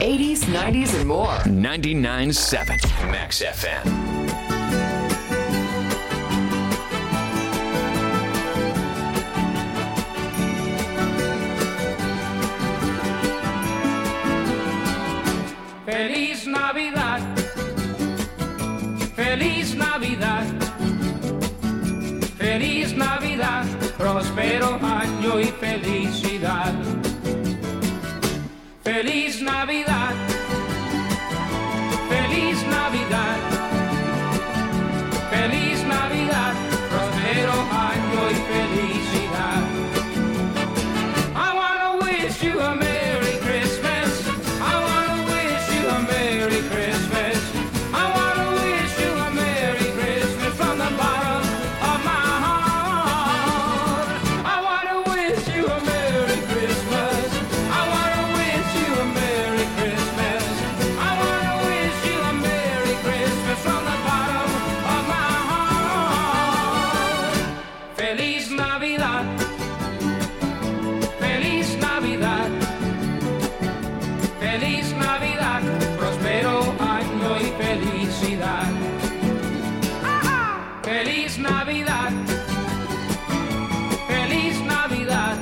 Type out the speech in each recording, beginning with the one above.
80s, 90s, and more. 99.7 Max FM. Feliz Navidad, Feliz Navidad, Feliz Navidad, próspero año y felicidad. Feliz Navidad, Feliz Navidad, Feliz Navidad, próspero año y felicidad. I wanna wish you a Merry Christmas. I wanna wish you a Merry Christmas. I wanna wish you a Merry Christmas from the bottom of my heart. I wanna wish you a Merry Christmas. I wanna wish you a Merry Christmas. I wanna wish you a Merry Christmas from the bottom of my heart. Feliz Navidad. Feliz Navidad. Feliz Navidad, próspero año y felicidad. Feliz Navidad, Feliz Navidad,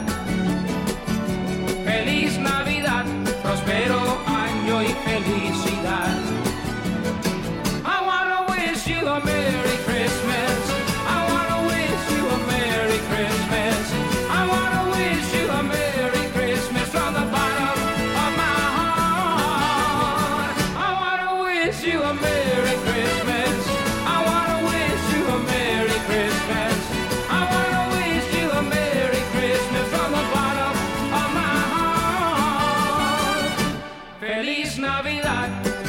Feliz Navidad, próspero año y felicidad. I wanna wish you a Merry Christmas. I wanna wish you a Merry Christmas. I wanna wish you a Merry Christmas from the bottom of my heart. I wanna wish you a Merry Christmas. I wanna wish you a Merry Christmas. I wanna wish you a Merry Christmas from the bottom of my heart. Feliz Navidad.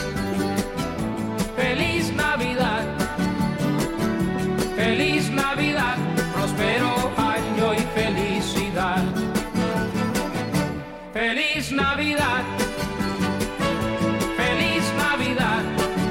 Feliz Navidad. Feliz Navidad. Próspero año y felicidad. Feliz Navidad. Feliz Navidad.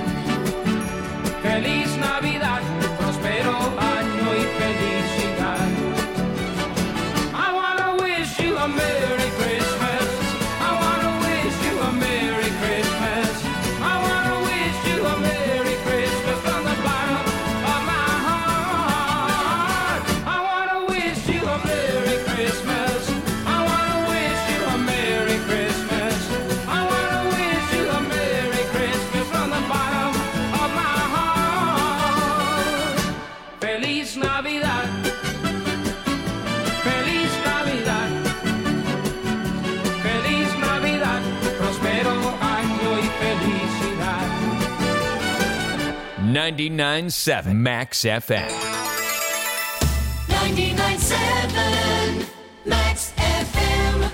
Feliz Navidad. Próspero año y felicidad. I wanna wish you a Merry Christmas. I wanna wish you a Merry Christmas. I wanna wish you a Merry Christmas from the bottom of my heart. I wanna wish you a Merry Christmas. I wanna wish you a Merry Christmas. I wanna wish you a Merry Christmas from the bottom of my heart. Feliz Navidad. Feliz Navidad. Feliz Navidad. Próspero año y felicidad. 99.7 Max FM. 99.7 Max FM.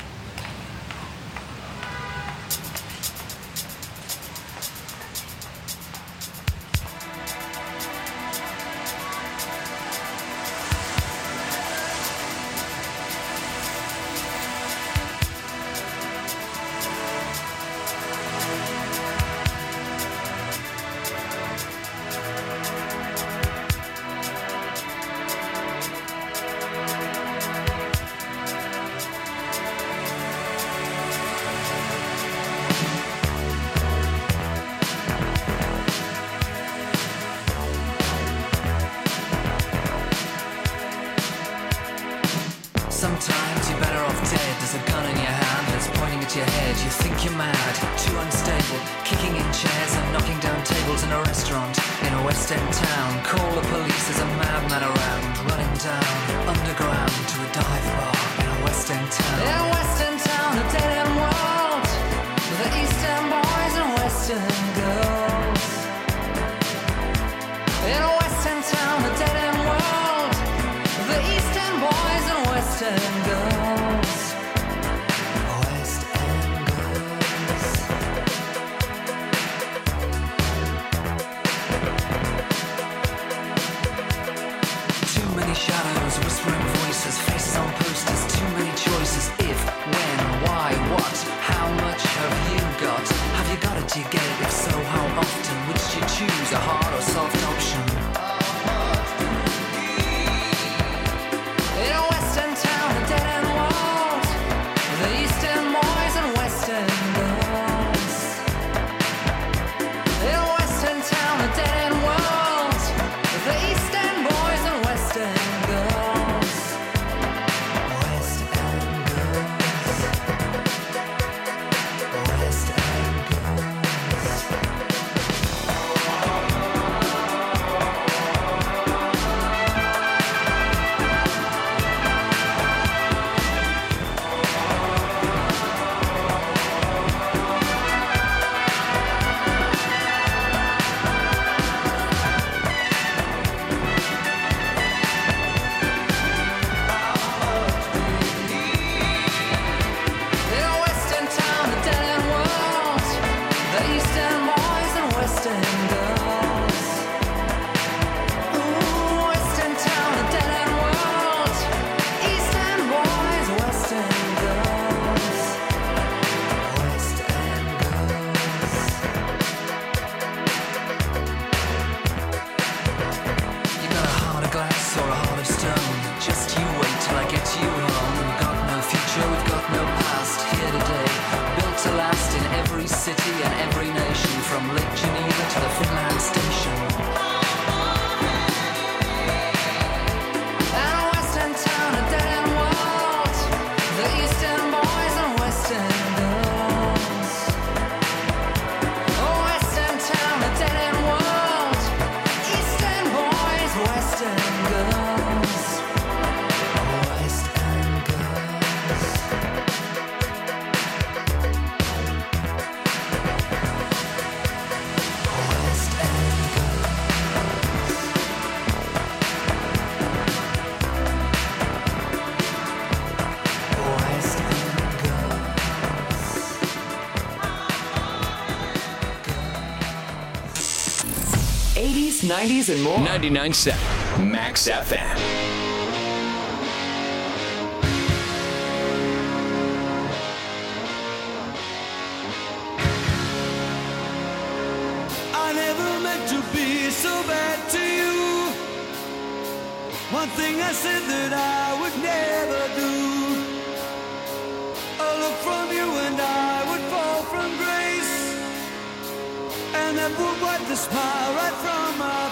Sometimes you're better off dead. There's a gun in your hand that's pointing at your head. You think you're mad, too unstable, kicking in chairs and knocking down tables in a restaurant in a West End town. Call the police, there's a madman around, running down underground to a dive bar in a West End town. In a West End town, a dead end world, the East End boys and West End girls. In a West End town, a dead end world, the East End boys and West End girls. West End girls. Too many shadows, whispering voices, faces on posters, too many choices. If, when, why, what, how much have you got? Have you got it? Do you get it? If so, how 80s, 90s, and more. 99.7 Max FM. I never meant to be so bad to you. One thing I said that I would never do. A look from you and I would fall from grace, and that would wipe the smile right from my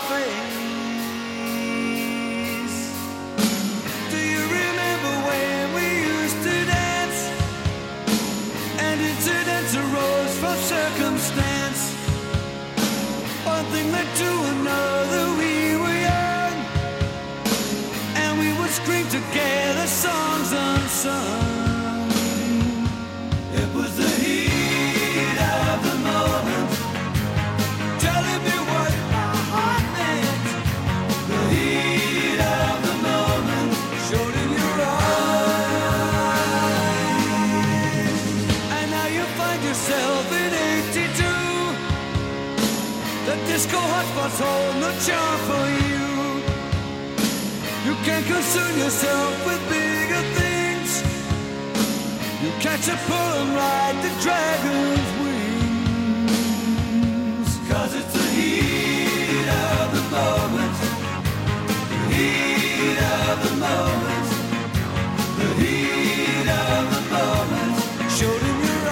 face. Do you remember when we used to dance, and incidents arose from circumstance? One thing led to another, we were young, and we would scream together songs unsung. It was the heat of the moment, telling me what my heart meant. The heat of the moment showed in your eyes. And now you find yourself in 82. The disco hotspots hold no charm for you. You can't concern yourself with bigger things. You catch a pull and ride the dragon's wings. 'Cause it's the heat of the moment. The heat of the moment. The heat of the moment showed in your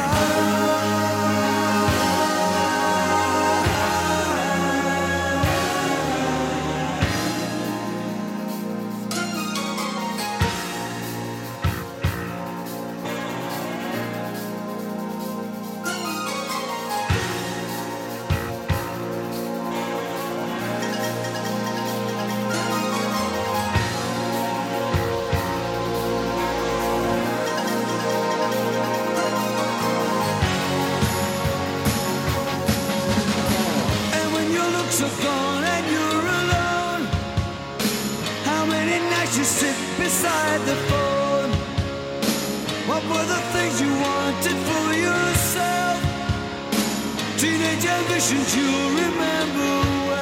are gone and you're alone. How many nights you sit beside the phone? What were the things you wanted for yourself? Teenage ambitions you remember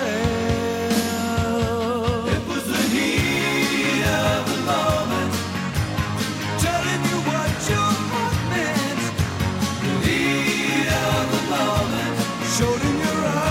well. It was the heat of the moment, telling you what your heart meant. The heat of the moment showed in your eyes.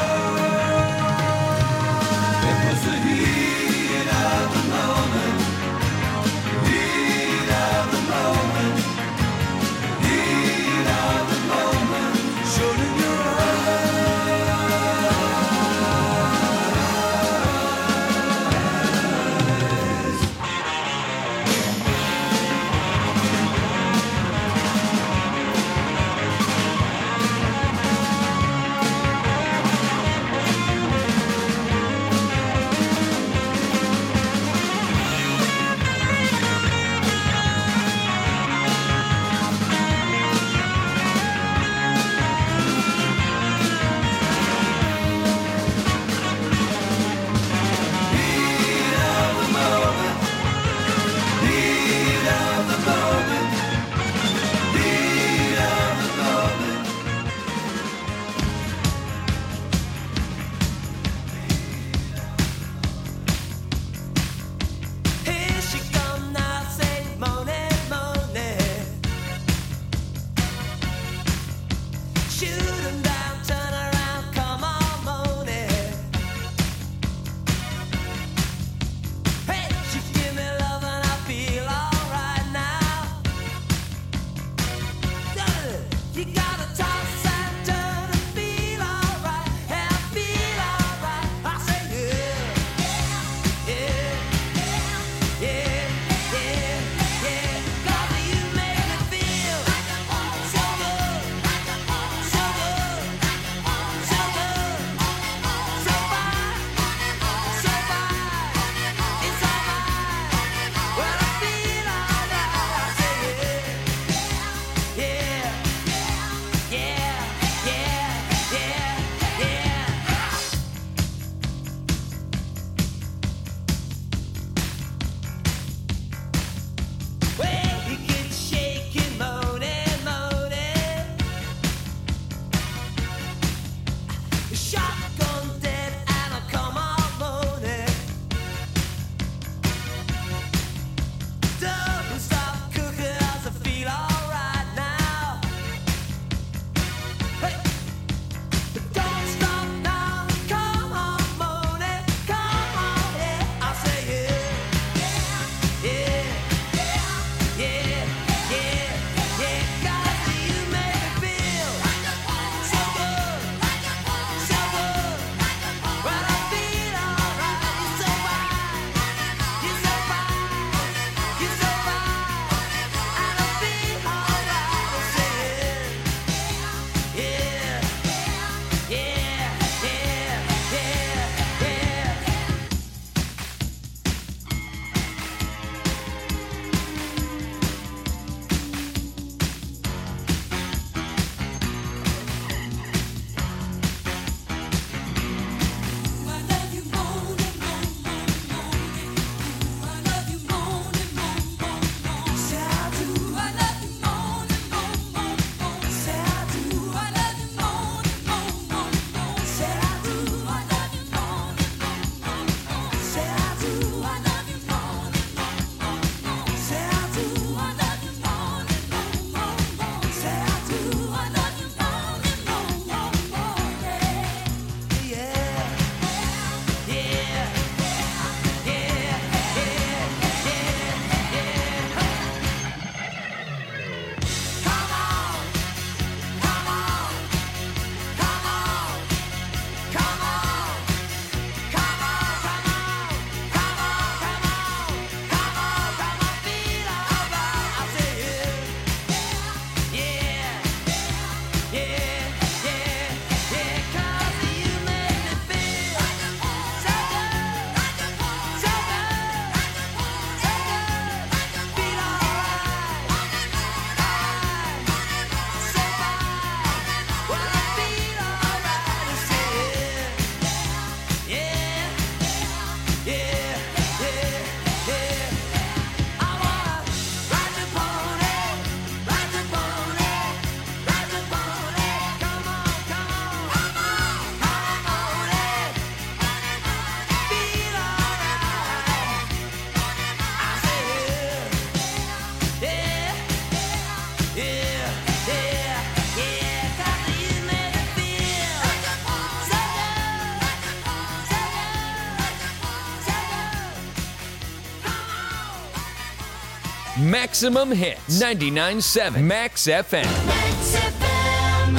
Maximum hits. 99.7 Max FM. Max FM.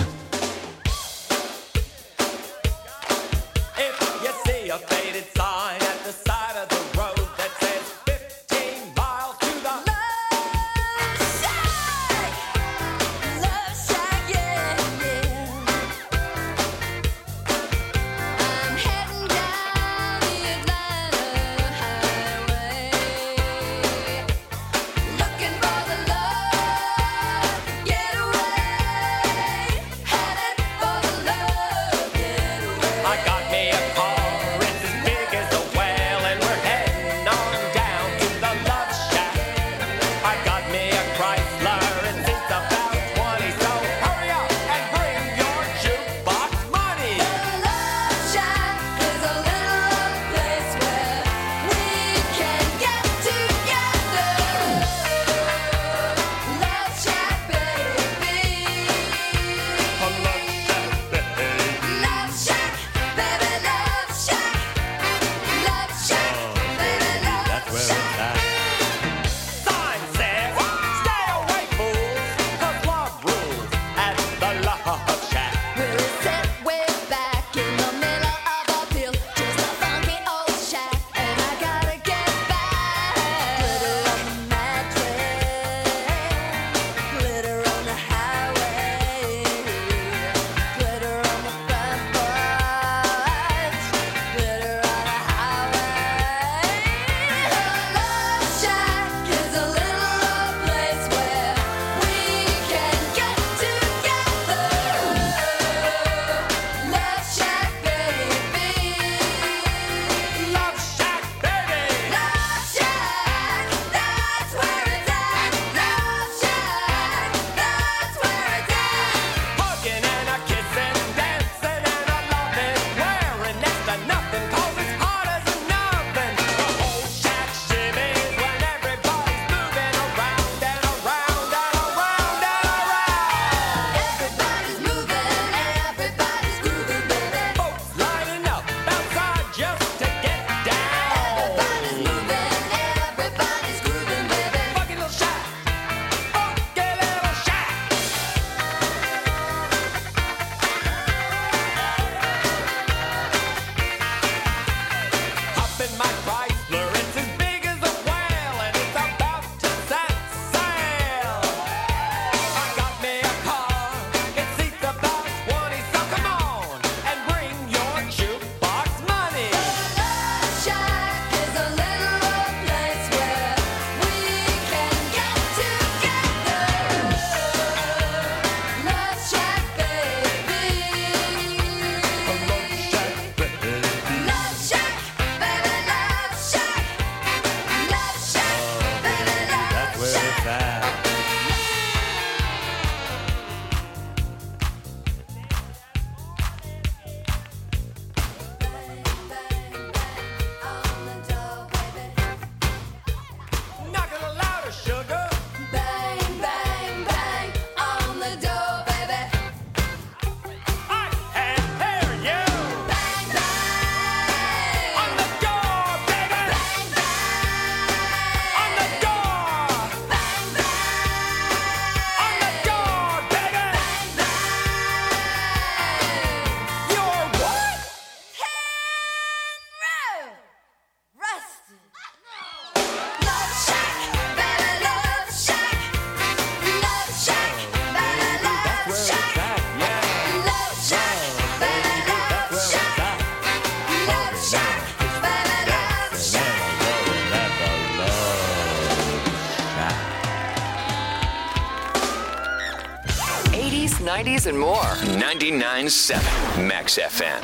If you see a faded sign at the side of the road that says 15 miles to the Love Shack, yeah, yeah. I'm heading down the Atlanta highway, looking for the love getaway, headed for the love getaway. I got me a car, it's as big as a whale, and we're heading on down to the Love Shack. I got me a Chrysler, and it's about 20, so hurry up and bring your jukebox money. The Love Shack is a little place where we can get together. Love Shack, baby. Love Shack, baby, Love Shack. Love Shack, baby, Love Shack. Sign says, stay away, fools, 'cause love rules at the Love Shack. We're set way back in the middle of a field, just a funky old shack, and I gotta get back. Glitter on the mattress, glitter on the highway, glitter on the front porch, glitter on the highway. The Love Shack is a little place where we can get together. Love Shack, baby. Love Shack, baby. Love Shack, that's where it's at. Love Shack, that's where it's at. Hugging and a kissing, dancing and a loving, wearing next to nothing 'cause it's hot as an oven. The whole shack shimmies when everybody's moving around and around and around and around. Everybody's moving, everybody's grooving, baby. Folks lining up outside just to get down. Everybody's moving, everybody's grooving, baby. Funky little shack, funky little shack. Hop in my Chrysler, it's as big as a whale, and it's about to set sail. I got me a car, it seats about 20, so come on and bring your jukebox money. Love Shack is a little place where we can get together. Love Shack, baby. Love Shack, baby, Love Shack. Love Shack, baby, Love Shack. Bang, bang, bang on the door, baby. Knock a little louder, sugar. Bang, bang, bang on the door, baby. I can hear you. Bang, bang On the door, baby. bang, bang On the door. bang, bang On the door, baby. bang, bang. You're what? Rusted. Love Shack, baby, Love Shack. Love Shack, baby, Love Shack. Love Shack, baby, Love Shack. Love Shack, baby, Love Shack. 80s, 90s, and more. 99.7 Max FM.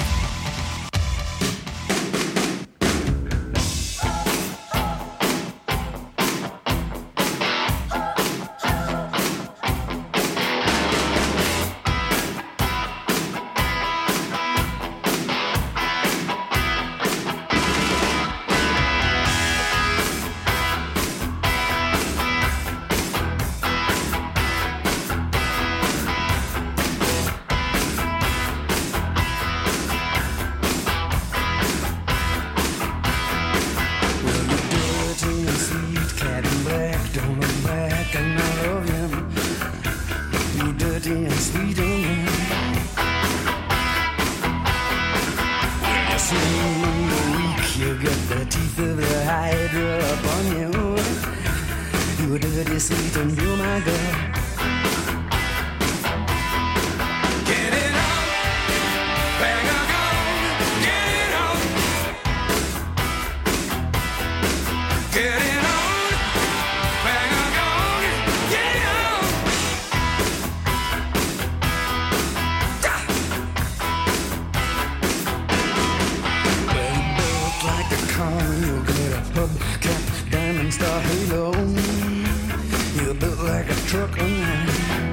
youth of the hydra upon you. You dirty sweet and you my girl. Get it on, bang a gong, get it on. Get it on, bang a gong, get it on. Well, you look like a con, you'll get a hubcap, diamond star halo. You built like a truck on line.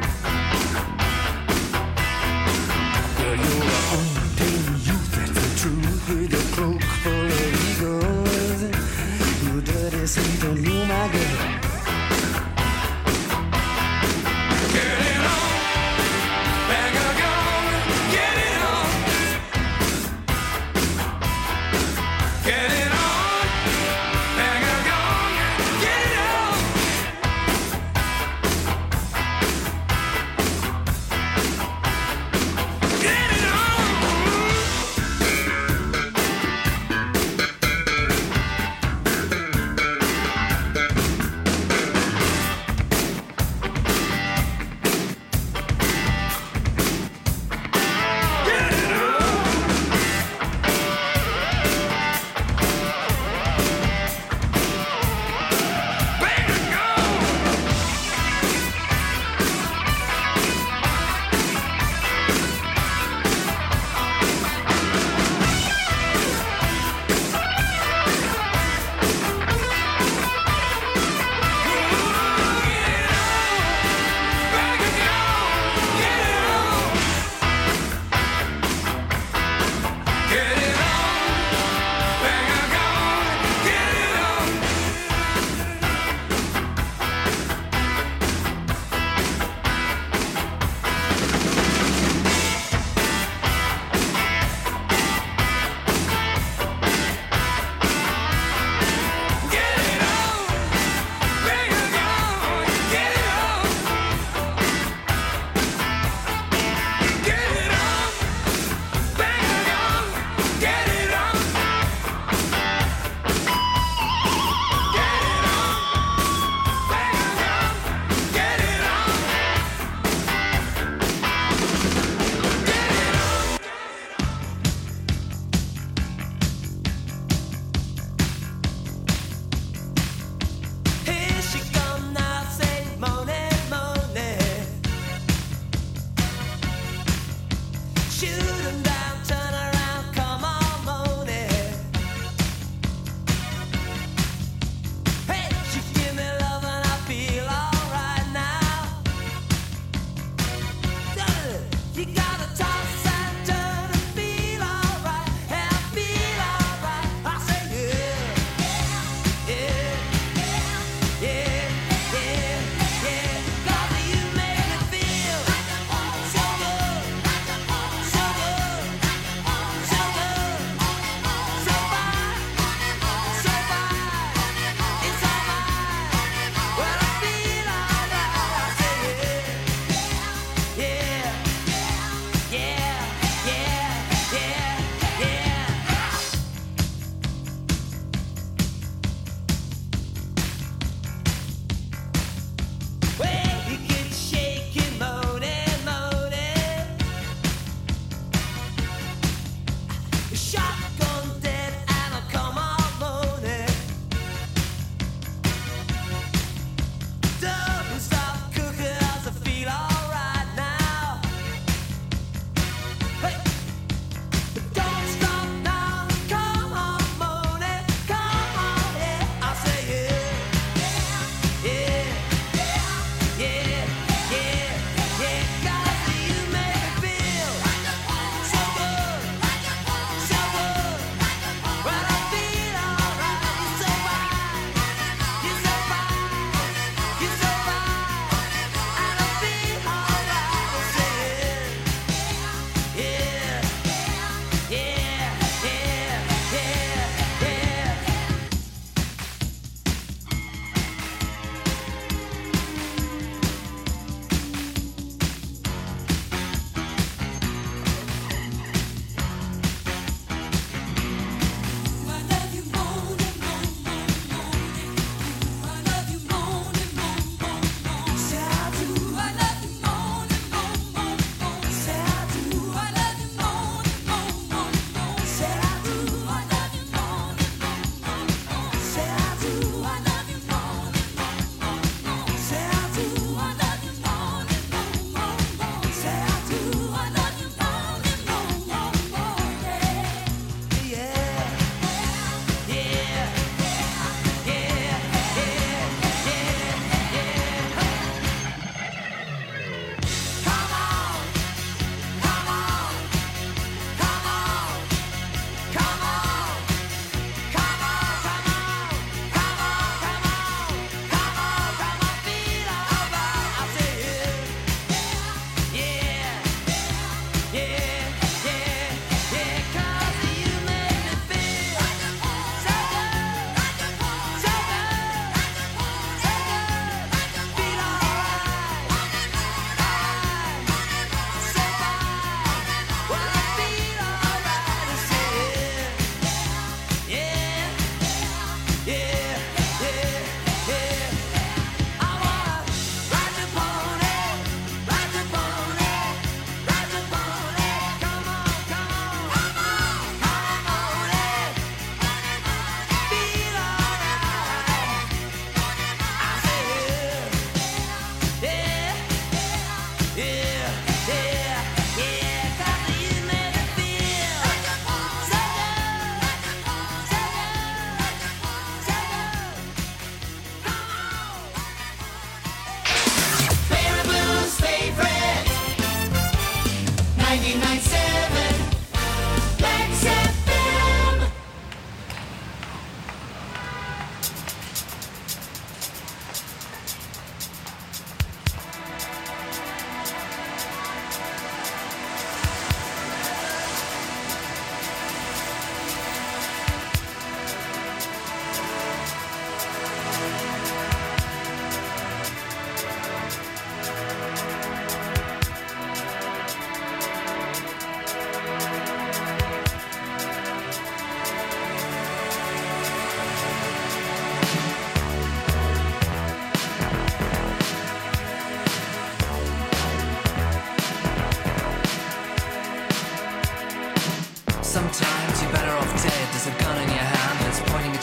Girl, you're an untamed youth, that's the truth. With a cloak full of egos. You dirty sweet and you my girl. Get it on, bang a gong, get it on. Get it on, bang a gong, get it on.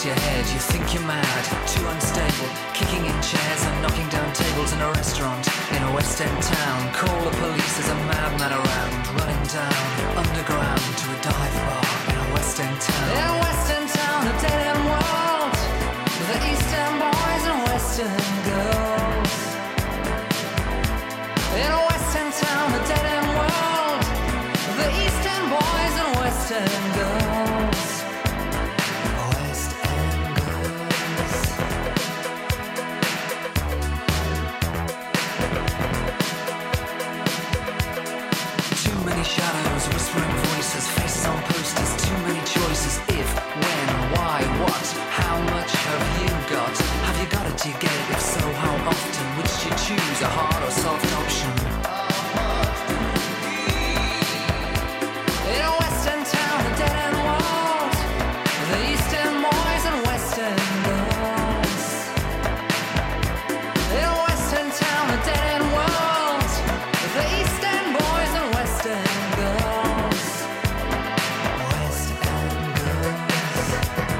your head, you think you're mad, too unstable, kicking in chairs and knocking down tables in a restaurant in a West End town. Call the police, there's a madman around, running down underground to a dive bar in a West End town. In a West End town, a dead end world, with the East End boys and West End girls. In a West End town, a dead end world, with the East End boys and West End girls. West End girls. Too many shadows, whispering voices, faces on posters, too many choices. If, when, why, what, how much have you got? Have you got it, do you get it? If so, how often? Which do you choose, a hard or soft option? In a West End town, a dead end world, the East End boys and West End girls. In a West End town, a dead end world, the East End boys and West End girls. West End girls.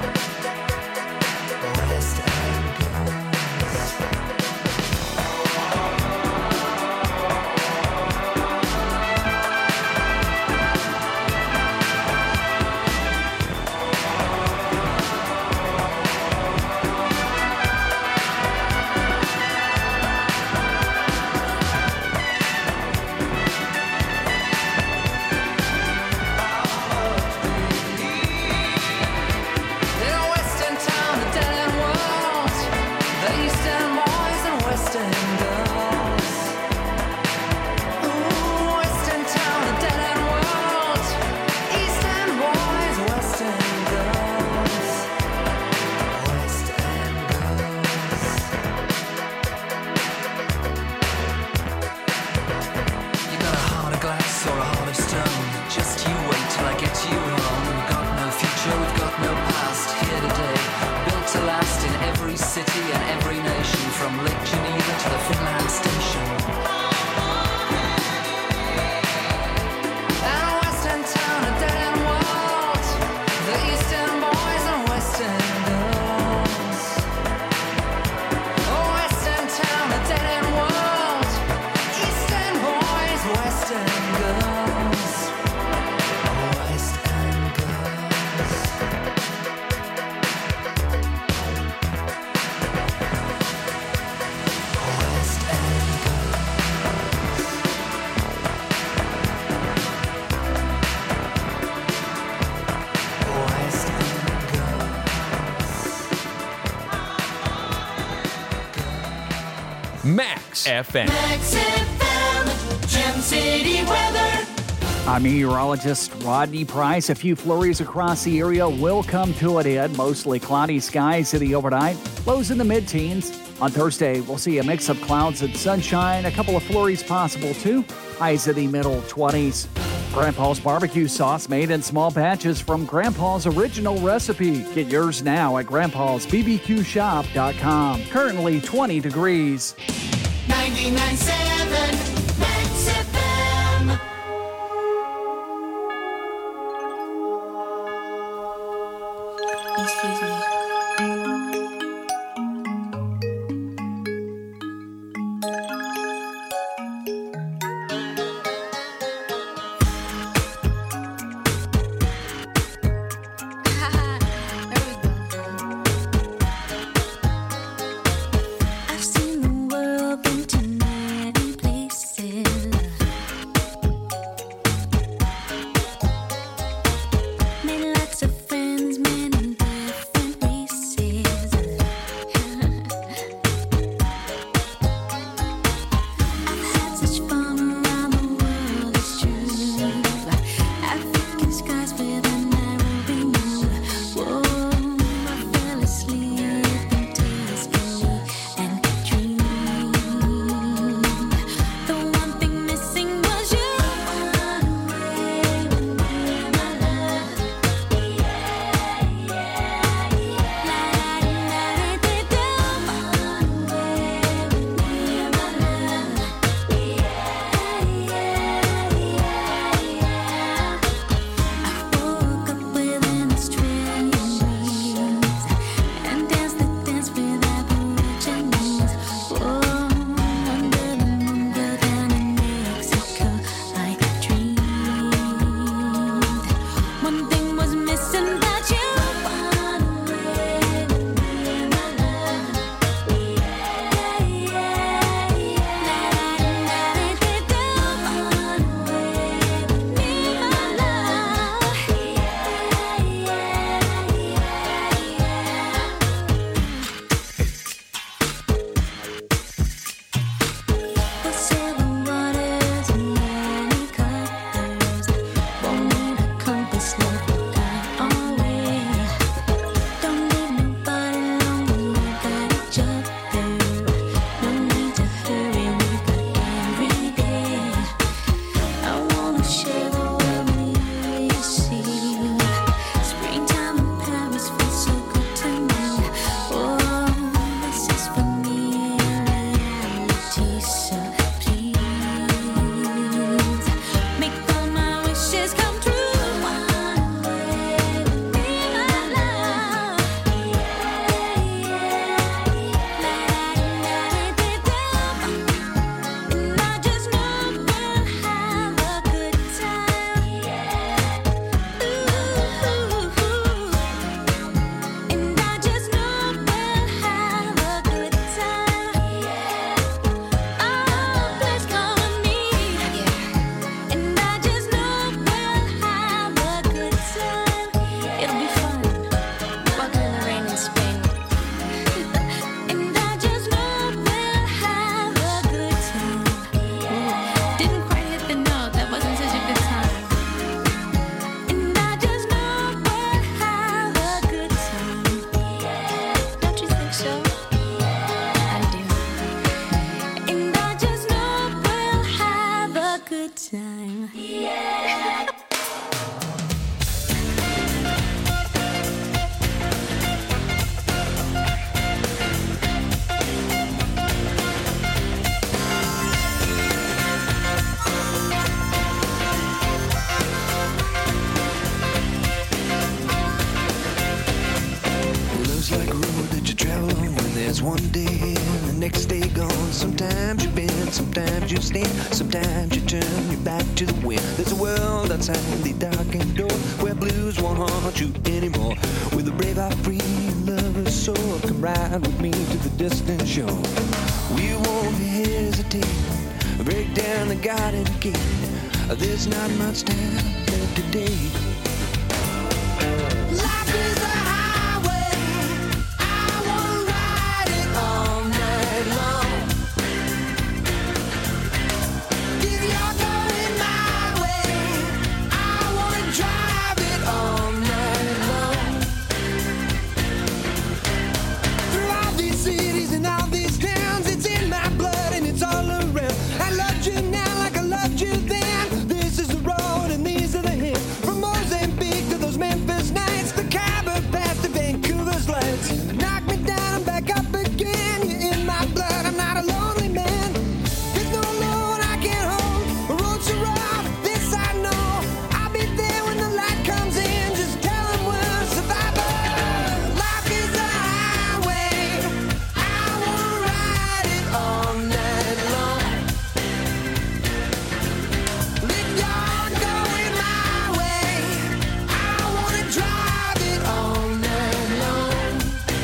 West End girls. In a West End town, a dead end world, the East End boys and West End girls. Ooh, West End town, a dead end world, East End boys, West End girls. West End girls. You got a heart of glass or a heart of stone. Just you wait till I get you home. We've got no future, we've got no past. Here today, built to last in every city and every nation, from Lake Geneva to the Finland station. And a West End town, a dead end world, the East End boys and West End girls. Oh, West End town, a dead end world, East End boys, West End girls. West End girls. West End girls. West End girls. Max FM. Max FM, Gem City weather. I'm meteorologist Rodney Price. A few flurries across the area will come to an end. Mostly cloudy skies in the overnight. Lows in the mid-teens. On Thursday, we'll see a mix of clouds and sunshine. A couple of flurries possible, too. Highs in the middle 20s. Grandpa's barbecue sauce made in small batches from Grandpa's original recipe. Get yours now at grandpa'sbbqshop.com. Currently 20 degrees. 99.7 Max FM. Excuse me. I've seen the world, been to many places. Made lots of friends, many different Feels like a road that you travel on when there's one day and the next day gone. Sometimes you bend, sometimes you stand, sometimes you turn your back to the wind. There's a world outside the darkened door where blues won't haunt you anymore. With a brave heart free and lover's soul, come ride with me to the distant shore. We won't hesitate, break down the garden gate. There's not much time left today. Life is a highway. I wanna ride it all night long. If you're going my way, I wanna drive it all night long. Through all these cities and all these towns, it's in my blood and it's all around. I loved you now like I loved you then. This is the road and these are the hills. From Mozambique to those Memphis nights, the Khyber Pass to Vancouver's lights. Knock me down and back up again. You're in my blood, I'm not a lonely man. There's no load I can't hold. The road's so rough, this I know. I'll be there when the light comes in. Just tell them we're survivors. Life is a highway. I wanna ride it all night long. If you're going my way, I wanna drive it all night long.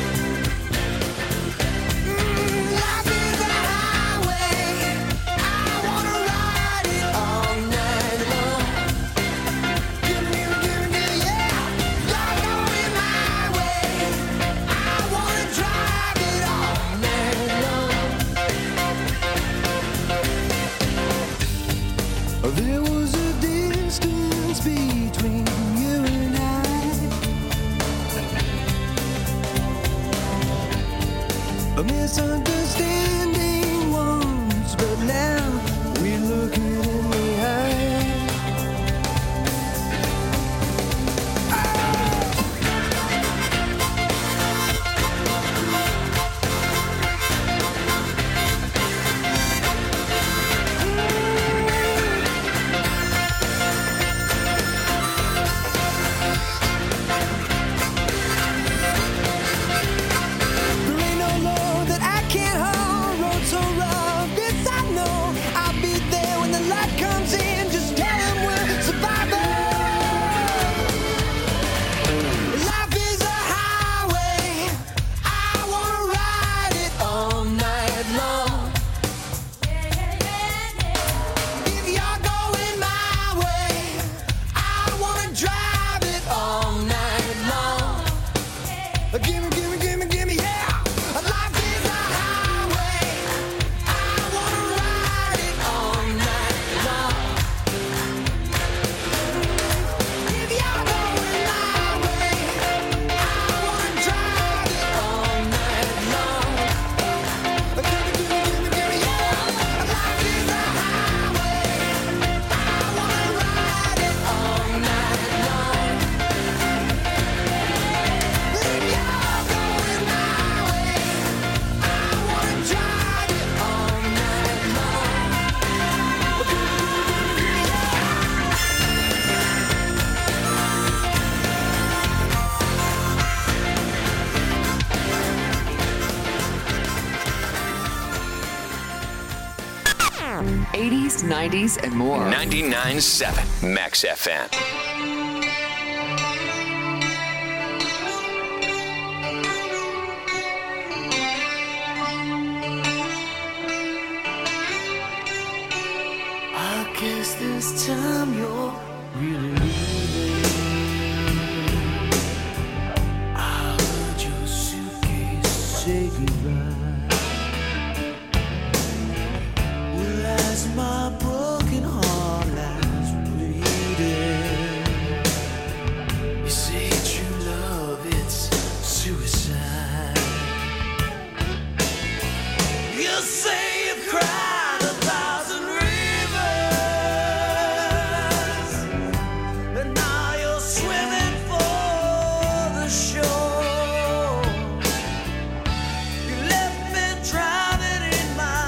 Life is a highway. I wanna ride it all night long. Give me, yeah. You're going my way. I wanna drive it all night long. There was a distance between you and I, a misunderstanding once, but now we look it in the eye. There ain't no load that I can't hold. Road so rough, this I know. I'll be there when the light comes in. Just tell them we're survivors. Life is a highway. I wanna ride it all night long. If you're going my way, I wanna drive it all night long. Gimme, yeah. Life is a highway. I wanna ride it all night long. If you're going my way, I wanna drive it all night long. Gimme, yeah. Life is a highway. I wanna ride it all night long. If you're going my way, I wanna drive it all night long. '80s, '90s, and more. 99.7 Max FM. I guess this time you're really leaving. I heard your suitcase say goodbye. Well, as my broken heart lies bleeding, you say true love, it's suicide. You say you've cried 1,000 rivers, and now you're swimming for the shore. You left me drowning in my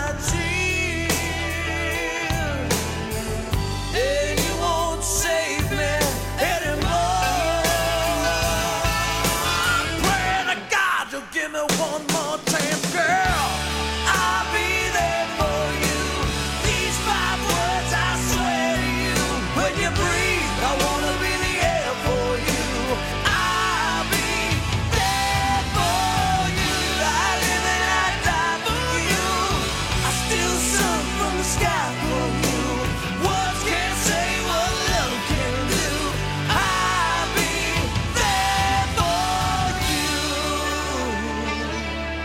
tears, and you won't save me anymore. I'm praying to God hear me one more time, girl. I'll be there for you. These 5 words I swear to you. When you breathe, I wanna be the air for you. I'll be there for you. I live and I die for you. I still sung from the sky for you. Words can't say what love can do. I'll be there for you.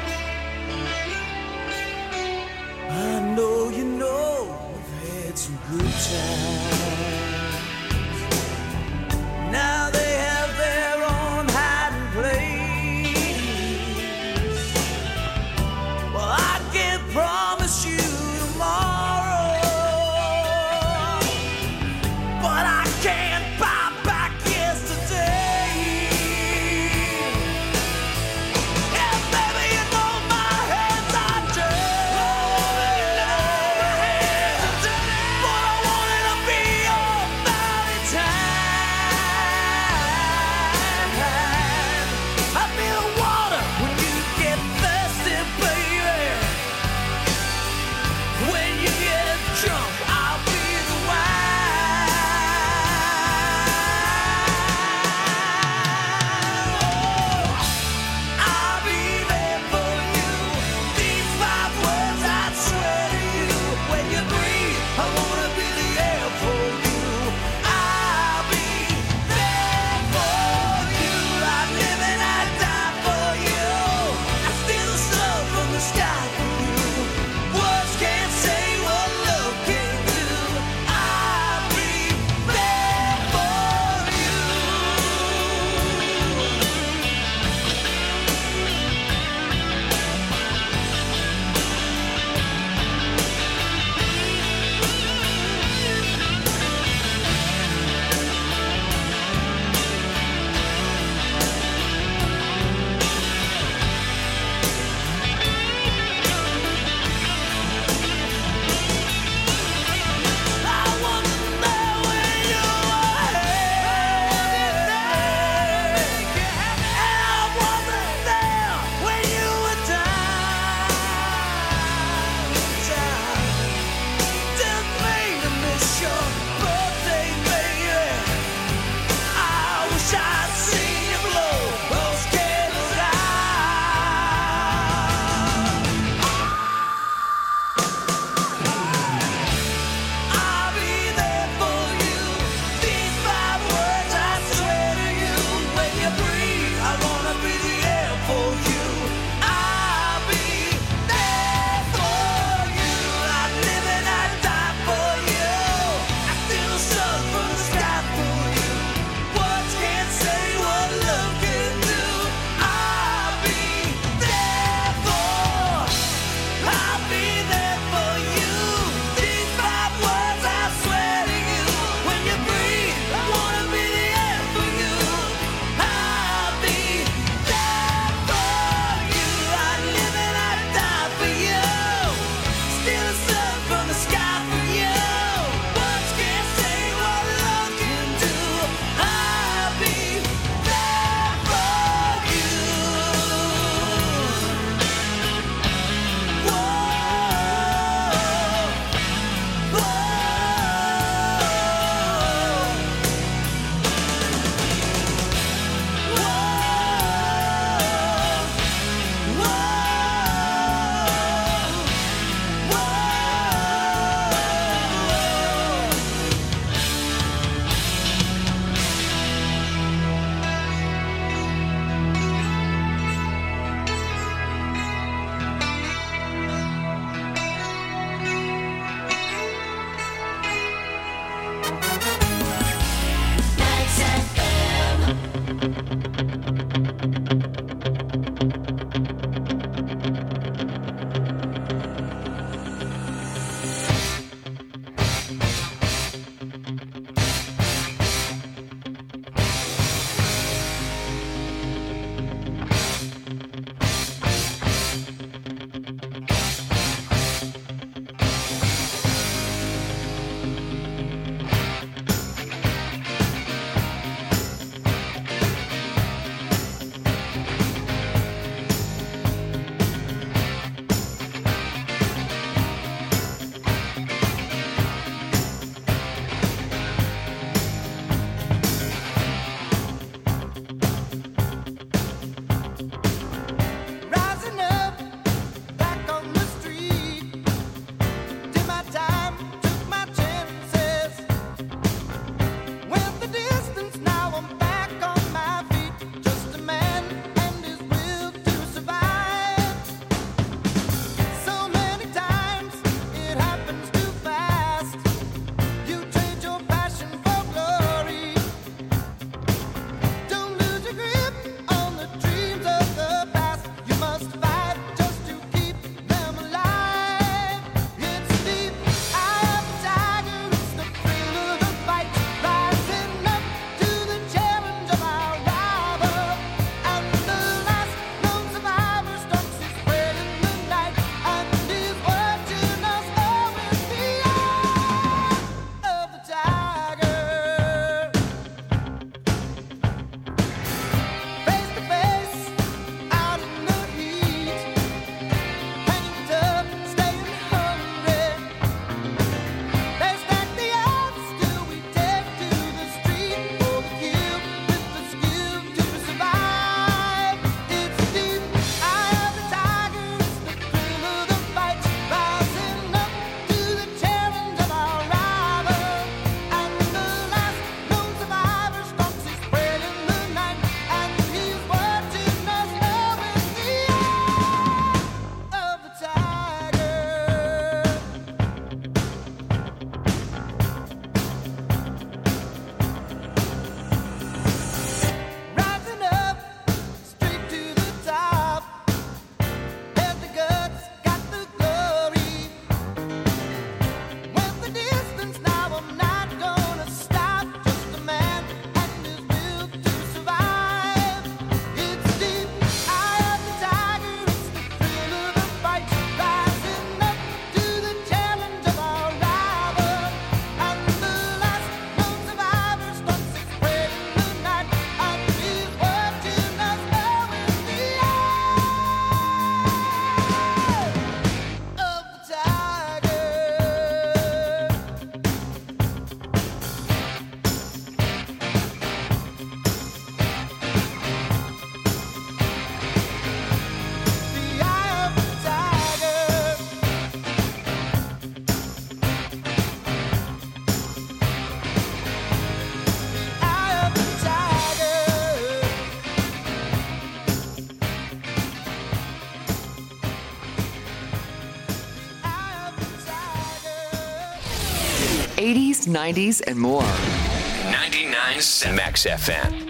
80s, 90s, and more. 99.7 Max FM.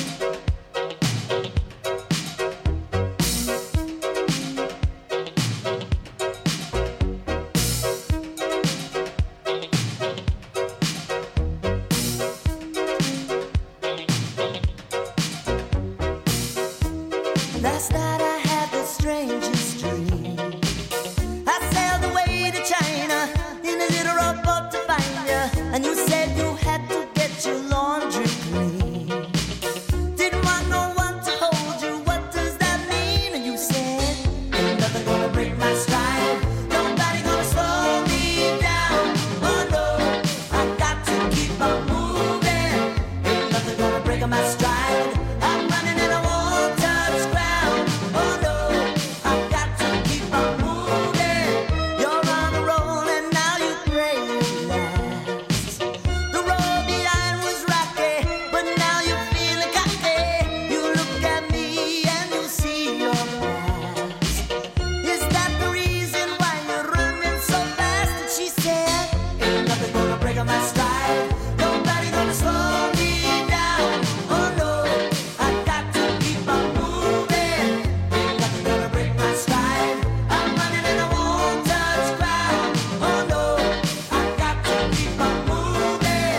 Last night I had the strangest dream. I sailed away to China in a little rowboat to find you, and you said you had to get your laundry clean. Didn't want no one to hold you. What does that mean? And you said, ain't nothing gonna break my stride. Nobody gonna slow me down. Oh no, I got to keep on moving. Ain't nothing gonna break my stride. I'm running and I won't touch ground. Oh no, I got to keep on moving. You're on a roll and now you pray it lasts. The road behind was rocky, but now you're feeling cocky. You look at me and you see your past. Is that the reason why you're running so fast? And she said, ain't nothing gonna break my stride. Nobody gonna slow me down. Oh no, I got to keep on moving. Ain't nothing gonna break my stride. I'm running and I won't touch ground. Oh no, I got to keep on moving.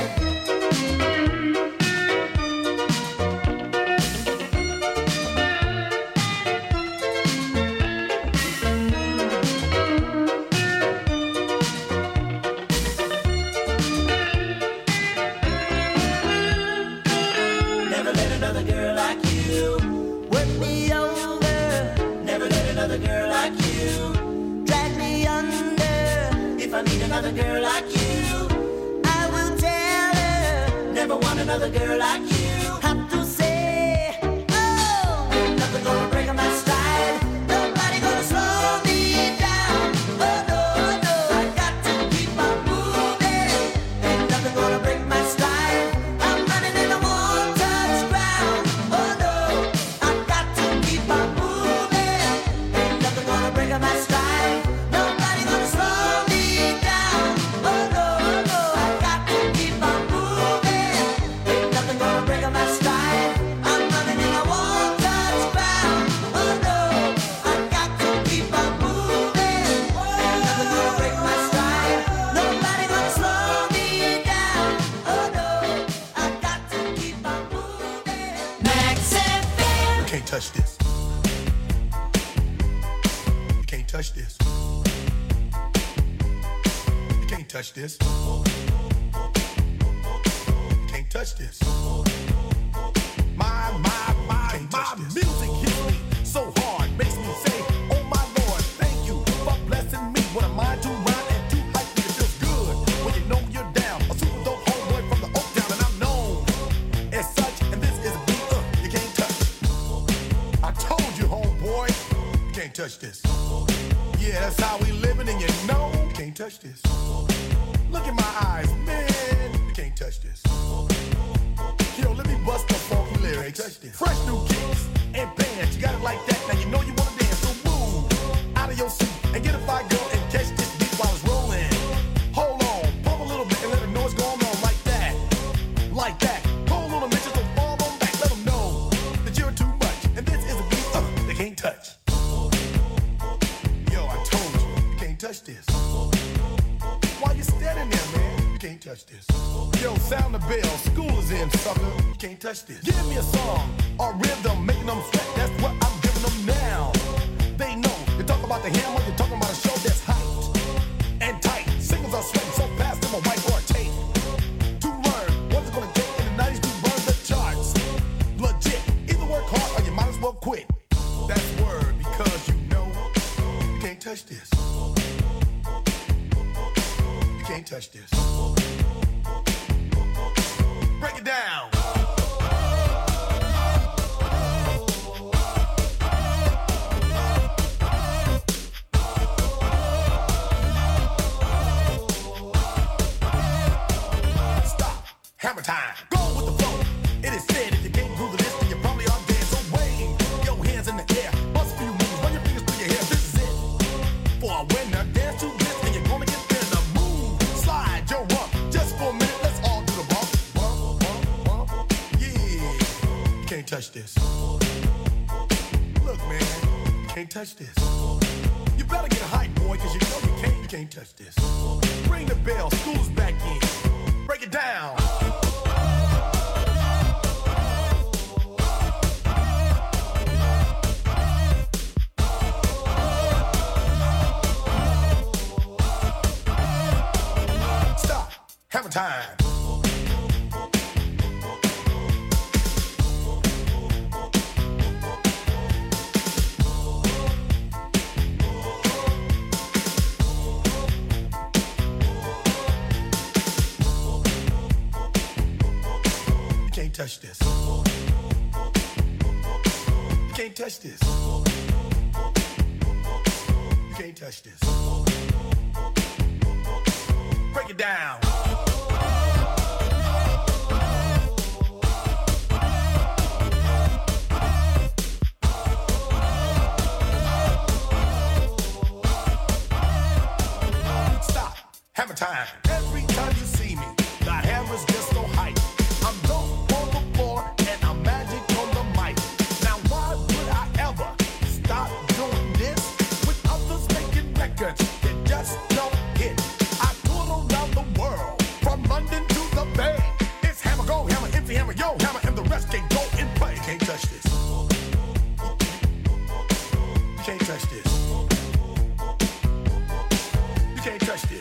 Never let another girl like you work me over. Never let another girl like you drag me under. If I meet another girl like you, I will tell her. Never want another girl like you. Have to say, oh, ain't nothing gonna break my stride. Nobody gonna slow me down. Oh no, no, I got to keep on moving. Ain't nothing gonna break my stride. I'm running and I won't touch ground. Oh no, I got to keep on moving. Ain't nothing gonna break my stride. Nobody gonna slow me down. Oh no, no, I got to keep on moving. Ain't nothing gonna break my stride. I'm running and I won't touch ground. Oh no, I got to keep on moving. Ain't nothing gonna break my stride. Nobody gonna slow me down. Oh no, I got to keep on moving. Max FM. You can't touch this. You can't touch this. You can't touch this. You can't touch this. My music hits me so hard, makes me say, oh my Lord, thank you for blessing me. What a mind to rhyme and to hype me, it feels good when you know you're down. A super dope homeboy from the Oak Town, and I'm known as such. And this is a beat you can't touch. I told you, homeboy, you can't touch this. Yeah, that's how we living, and you know you can't touch this. Look in my eyes, man, you can't touch this. Yo, let me bust the funky lyrics. Fresh new kicks and bands, you got it like that. Now you know you wanna dance, so move out of your seat and get a fire girl and catch this beat while it's rolling. Hold on, pump a little bit and let them know what's going on like that, like that. Hold on a minute, just fall on back, let them know that you're too much. And this is a beat they can't touch. Yo, I told you, you can't touch this. Why you standing there, man? You can't touch this. Yo, sound the bell, school is in, sucker. You can't touch this. Give me a song or rhythm, making them sweat. That's what I'm giving them now. They know. You talk about the hammer, you're talking about a show that's hyped and tight. Singles are sweating so fast, them a white or a tape. To learn what's it gonna take in the 90s to burn the charts. Legit. Either work hard or you might as well quit. That's word because you know you can't touch this. You can't touch this. Break it down. Stop. Hammer time. Go with the flow. It is said if you can't groove the list, then you probably are dead. So wave your hands in the air. Bust a few moves. Run your fingers through your hair. This is it. For a winner, dance to this, and you're gonna get there. The move. Slide your rump. Just can't touch this. You better get a hype, boy, cause you know you can't touch this. Ring the bell, school's back in. Break it down. Stop. Hammer time. Touch this. You can't touch this. You can't touch this. Break it down. Stop. Hammer time. Every time you see me, the hammer's just so hype. I'm dope. And I'm magic on the mic. Now why would I ever stop doing this with others making records that just don't hit? I tour around the world, from London to the Bay. It's hammer, go, hammer, empty hammer, yo, hammer, and the rest can go and play. You can't touch this. You can't touch this. You can't touch this.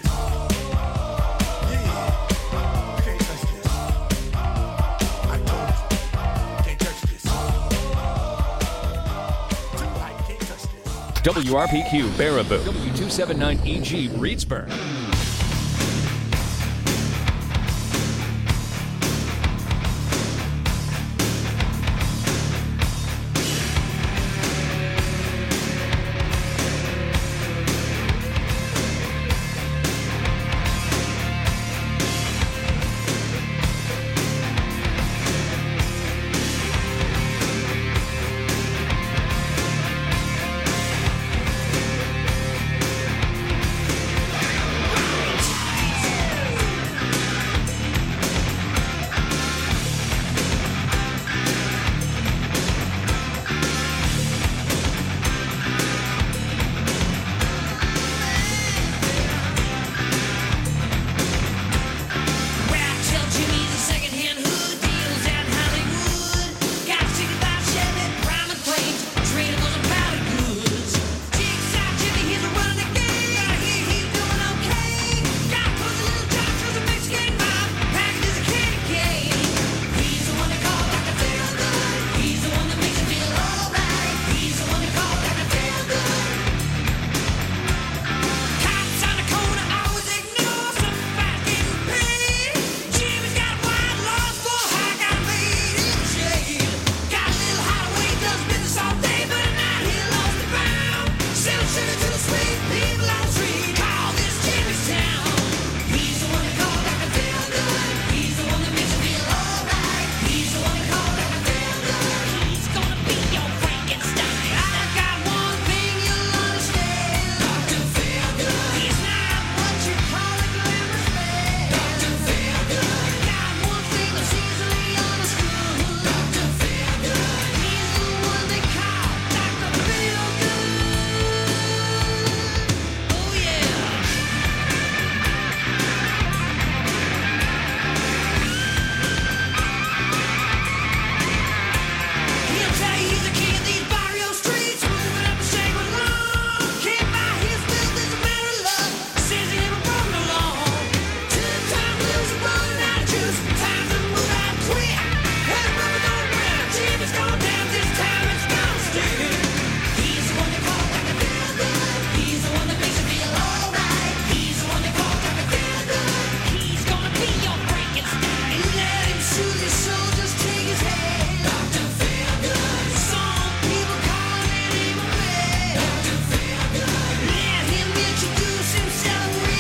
WRPQ Baraboo, W279EG Reedsburg.